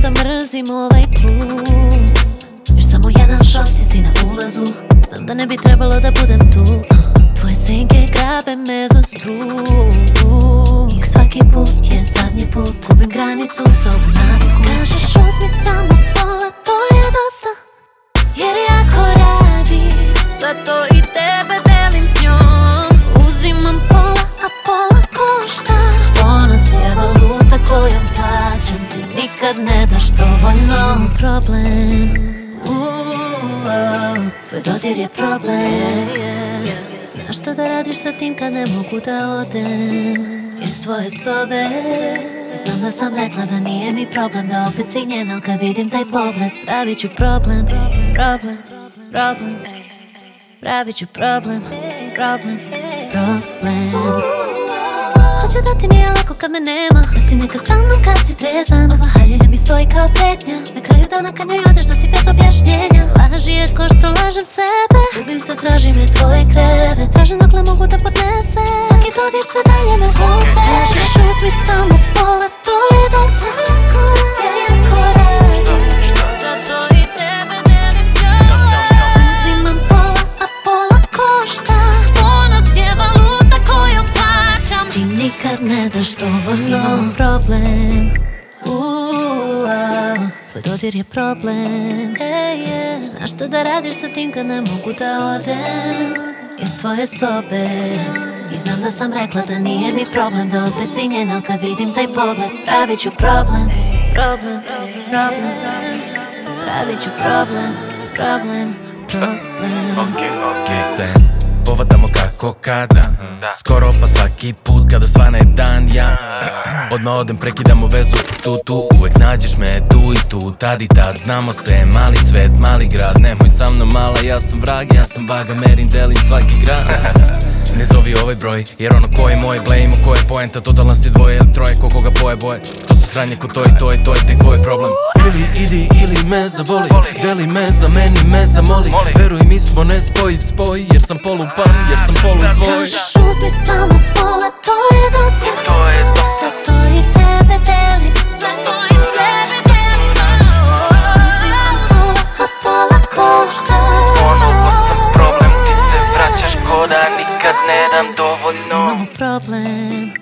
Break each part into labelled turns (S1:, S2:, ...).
S1: da mrzim ovaj klub. Još samo jedan šok, ti si na ulazu. Znam da ne bi trebalo da budem tu. Tvoje senke grabe me za struju. I svaki put je zadnji put. Gubim granicu za ovu naviku. Kažeš uzmi samo pola, to je dosta. Jer jako radi, zato i tebe delim s njom. Uzimam pola, a pola košta. Ponos je valuta kojom plaćam. Ti nikad ne daš dovoljno. Problem, tvoj dodir je problem. Znaš šta da radiš sa tim kad ne mogu da odem iz tvoje sobe. Znam da sam rekla da nije mi problem da opet si njen, al kad vidim taj pogled pravit ću problem, problem, problem. Pravit ću problem, problem, problem. Hoću da ti nije lako kad me nema, da si nekad sa mnom kad si trezan. Ova haljina mi stoji kao pretnja. Na kraju dana kad njoj odeš da si bez objašnjenja. Laži je ko što lažem sebe. Ljubim se, traži me tvoj krevet. Tražim dokle mogu da podnesem. Svaki dodir sve dalje me odve. Kažeš uzmi samo pola, to je dosta. Jer jako radi, zato i tebe delim s njom. Uzimam pola, a pola košta. Ponos je valuta kojom plaćam. Ti nikad ne daš dovoljno. Imam problem, tvoj dodir je problem. Znaš šta da radiš sa tim kad ne mogu da odem iz tvoje sobe. I znam da sam rekla da nije mi problem da opet si njen, al kad vidim taj pogled pravit ću problem, problem, problem. Pravit ću problem, problem, problem.
S2: Mi se povadamo kako kad, skoro pa svaki put kada svane dan ja odmah odem, prekidamo vezu tu, uvek nađeš me tu i tu, tad i tad. Znamo se, mali svet, mali grad. Nemoj sa mnom mala, ja sam vrag, ja sam vaga, merim, delim svaki grad. Ne zovi ovaj broj, jer ono ko je moj blame, ko je poenta, totalno si dvoje ili troje, ko koga poje boje. To su sranje ko to i to je tek tvoj problem. Ili idi ili me zavoli, deli me za meni, me zamoli. Veruj mi smo nespojiv spoj, jer sam polupan, jer sam polu tvoj.
S1: Kažeš uzmi samo pola, to je dosta. Zato i tebe delim, zato i tebe delim. Uzimam pola, a pola košta.
S2: Ponovo sam problem, ti se vraćaš ko da nikad ne dam dovoljno.
S1: Imamo problem,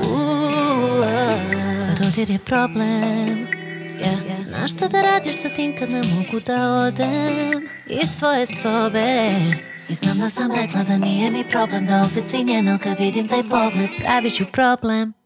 S1: dodir je problem. Znaš šta da radiš sa tim kad ne mogu da odem iz tvoje sobe. I znam da sam rekla da nije mi problem da opet si njen, al kad vidim taj pogled pravit ću problem.